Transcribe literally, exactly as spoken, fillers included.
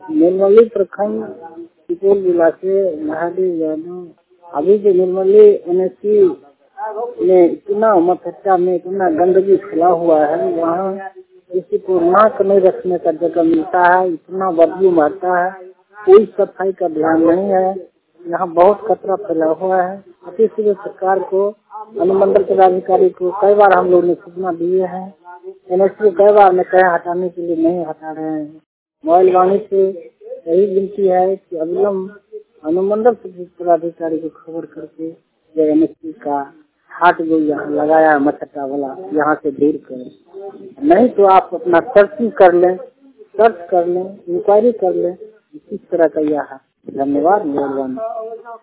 निर्मली प्रखंड सुपौल जिला से महादेव यादव। अभी जो निर्मली एनएससी में इतना मथुरा में इतना गंदगी फैला हुआ है, वहाँ किसी को नाक नहीं रखने का जगह मिलता है, इतना बदबू मारता है, कोई सफाई का ध्यान नहीं है। यहाँ बहुत कचरा फैला हुआ है। इसलिए सरकार को, अनुमंडल पदाधिकारी को कई बार हम लोग ने सूचना दिए हैं। एनएससी को कई बार में कहे हटाने के लिए नहीं हटा रहे हैं। मोबाइल वाणी से यही विनती है कि अविलंब अनुमंडल पदाधिकारी को खबर करके जो एनएससी का हाट जो यहाँ लगाया मछट्टा वाला, यहाँ से दूर करें। नहीं तो आप अपना सर्चिंग कर लें, सर्च कर लें, इंक्वायरी कर लें, किस तरह का यह है। धन्यवाद। मेहरबानी।